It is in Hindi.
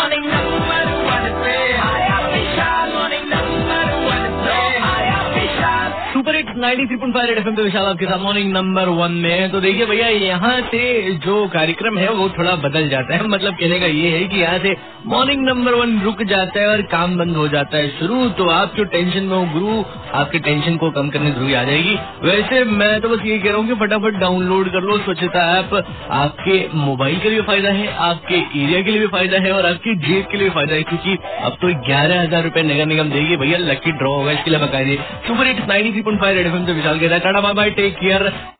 मॉर्निंग नंबर 1 पे आया विशाल, मॉर्निंग नंबर 1 पे आया Vishal. Super hits 93.5 red FM पे विशाल आपके साथ मॉर्निंग नंबर 1 में। तो देखिए भैया, यहाँ से जो कार्यक्रम है वो थोड़ा बदल जाता है। मतलब कहने का ये है कि यहाँ से मॉर्निंग नंबर 1 रुक जाता है और काम बंद हो जाता है शुरू। तो आप जो टेंशन में हो गुरु, आपके टेंशन को कम करने जरूरी आ जाएगी। वैसे मैं तो बस ये कह रहा हूँ कि फटाफट डाउनलोड कर लो स्वच्छता ऐप। आपके मोबाइल के लिए भी फायदा है, आपके एरिया के लिए भी फायदा है और आपकी जेब के लिए भी फायदा है, क्योंकि अब तो 11,000 रुपए नगर निगम देगी भैया। लकी ड्रॉ होगा, इसके लिए बकायदे। सुपर हिट्स 93.5 रेड एफएम से विशाल के साथ tata bye bye, take care.